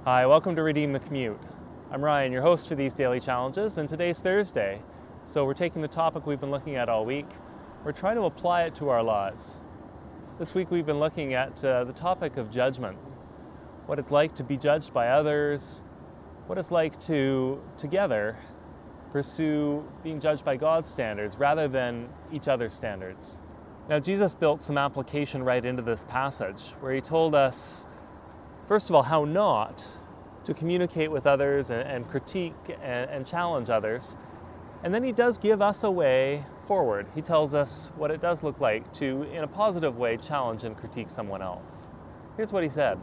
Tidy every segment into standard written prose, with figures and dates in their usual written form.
Hi, welcome to Redeem the Commute. I'm Ryan, your host for these daily challenges, and today's Thursday. So we're taking the topic we've been looking at all week. We're trying to apply it to our lives. This week we've been looking at the topic of judgment. What it's like to be judged by others, what it's like to, together, pursue being judged by God's standards rather than each other's standards. Now, Jesus built some application right into this passage where he told us, first of all, how not to communicate with others and critique and challenge others. And then he does give us a way forward. He tells us what it does look like to, in a positive way, challenge and critique someone else. Here's what he said.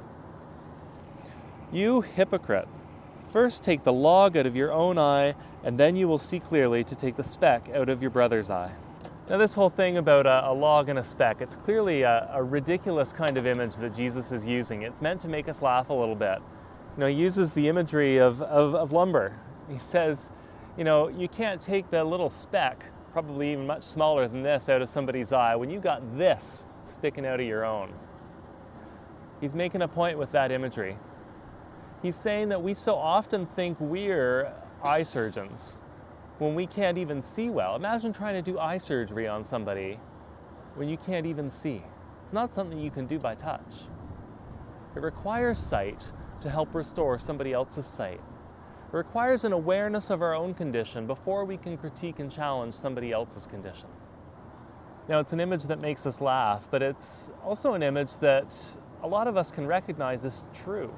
"You hypocrite, first take the log out of your own eye, and then you will see clearly to take the speck out of your brother's eye." Now, this whole thing about a log and a speck, it's clearly a ridiculous kind of image that Jesus is using. It's meant to make us laugh a little bit. He uses the imagery of lumber. He says, you can't take the little speck, probably even much smaller than this, out of somebody's eye when you've got this sticking out of your own. He's making a point with that imagery. He's saying that we so often think we're eye surgeons when we can't even see well. Imagine trying to do eye surgery on somebody when you can't even see. It's not something you can do by touch. It requires sight to help restore somebody else's sight. It requires an awareness of our own condition before we can critique and challenge somebody else's condition. Now, it's an image that makes us laugh, but it's also an image that a lot of us can recognize as true.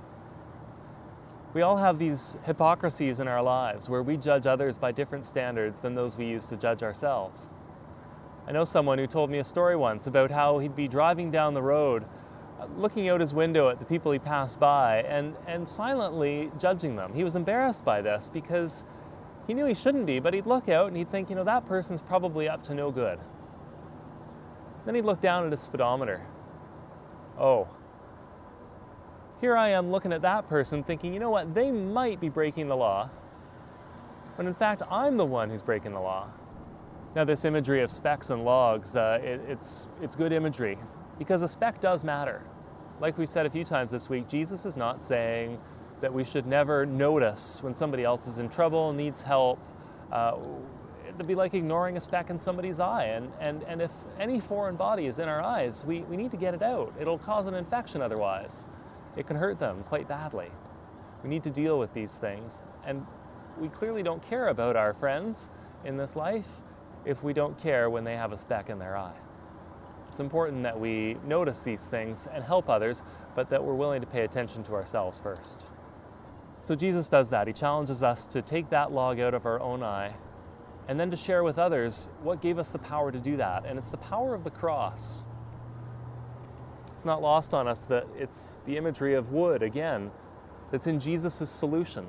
We all have these hypocrisies in our lives where we judge others by different standards than those we use to judge ourselves. I know someone who told me a story once about how he'd be driving down the road, looking out his window at the people he passed by and silently judging them. He was embarrassed by this because he knew he shouldn't be, but he'd look out and he'd think, that person's probably up to no good. Then he'd look down at his speedometer. Oh, here I am looking at that person thinking, they might be breaking the law, when in fact I'm the one who's breaking the law. Now, this imagery of specks and logs, it's good imagery because a speck does matter. Like we've said a few times this week, Jesus is not saying that we should never notice when somebody else is in trouble, needs help. It'd be like ignoring a speck in somebody's eye. And if any foreign body is in our eyes, we need to get it out. It'll cause an infection otherwise. It can hurt them quite badly. We need to deal with these things. And we clearly don't care about our friends in this life if we don't care when they have a speck in their eye. It's important that we notice these things and help others, but that we're willing to pay attention to ourselves first. So Jesus does that. He challenges us to take that log out of our own eye and then to share with others what gave us the power to do that. And it's the power of the cross. It's not lost on us that it's the imagery of wood, again, that's in Jesus' solution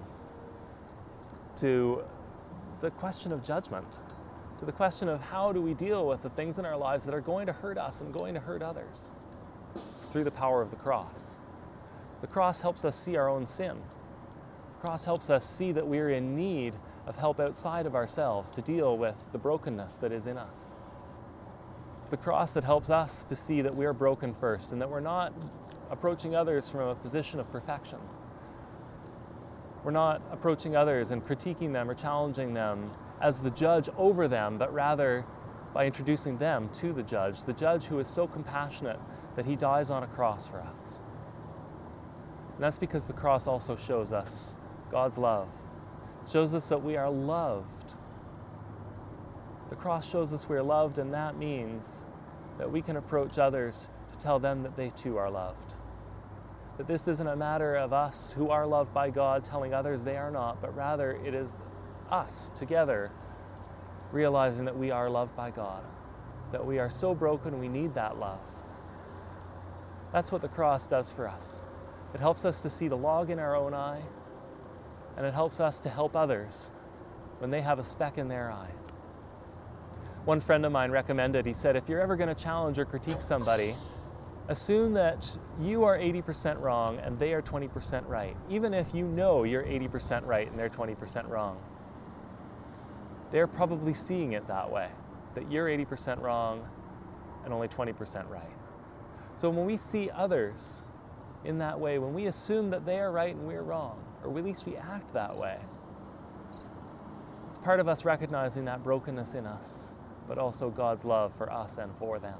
to the question of judgment, to the question of how do we deal with the things in our lives that are going to hurt us and going to hurt others. It's through the power of the cross. The cross helps us see our own sin. The cross helps us see that we're in need of help outside of ourselves to deal with the brokenness that is in us. It's the cross that helps us to see that we are broken first and that we're not approaching others from a position of perfection. We're not approaching others and critiquing them or challenging them as the judge over them, but rather by introducing them to the judge who is so compassionate that he dies on a cross for us. And that's because the cross also shows us God's love. It shows us that we are loved. The cross shows us we are loved, and that means that we can approach others to tell them that they too are loved. That this isn't a matter of us who are loved by God telling others they are not, but rather it is us together realizing that we are loved by God, that we are so broken we need that love. That's what the cross does for us. It helps us to see the log in our own eye, and it helps us to help others when they have a speck in their eye. One friend of mine recommended, he said, if you're ever going to challenge or critique somebody, assume that you are 80% wrong and they are 20% right, even if you know you're 80% right and they're 20% wrong. They're probably seeing it that way, that you're 80% wrong and only 20% right. So when we see others in that way, when we assume that they are right and we're wrong, or at least we act that way, it's part of us recognizing that brokenness in us, but also God's love for us and for them.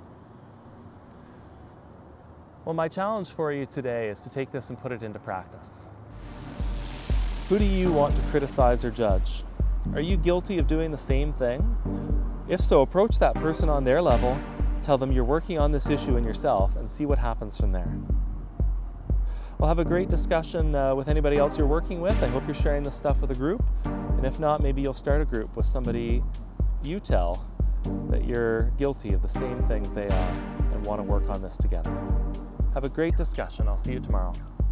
Well, my challenge for you today is to take this and put it into practice. Who do you want to criticize or judge? Are you guilty of doing the same thing? If so, approach that person on their level, tell them you're working on this issue in yourself, and see what happens from there. Well, have a great discussion with anybody else you're working with. I hope you're sharing this stuff with a group. And if not, maybe you'll start a group with somebody you tell that you're guilty of the same things they are and want to work on this together. Have a great discussion. I'll see you tomorrow.